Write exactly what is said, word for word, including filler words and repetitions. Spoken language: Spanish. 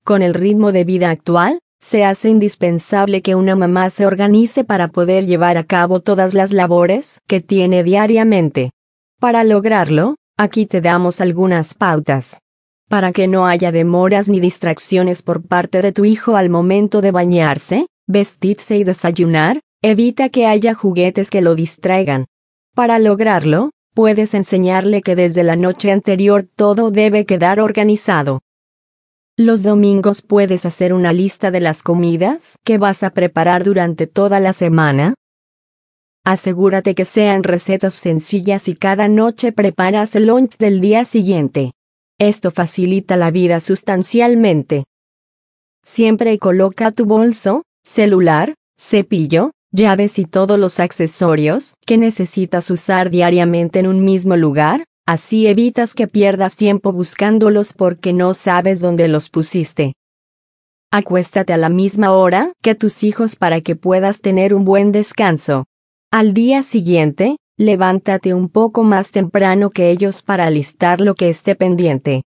Con el ritmo de vida actual, se hace indispensable que una mamá se organice para poder llevar a cabo todas las labores que tiene diariamente. Para lograrlo, aquí te damos algunas pautas. Para que no haya demoras ni distracciones por parte de tu hijo al momento de bañarse, vestirse y desayunar, evita que haya juguetes que lo distraigan. Para lograrlo, puedes enseñarle que desde la noche anterior todo debe quedar organizado. Los domingos puedes hacer una lista de las comidas que vas a preparar durante toda la semana. Asegúrate que sean recetas sencillas y cada noche preparas el lunch del día siguiente. Esto facilita la vida sustancialmente. Siempre coloca tu bolso, celular, cepillo, llaves y todos los accesorios que necesitas usar diariamente en un mismo lugar, así evitas que pierdas tiempo buscándolos porque no sabes dónde los pusiste. Acuéstate a la misma hora que tus hijos para que puedas tener un buen descanso. Al día siguiente, levántate un poco más temprano que ellos para alistar lo que esté pendiente.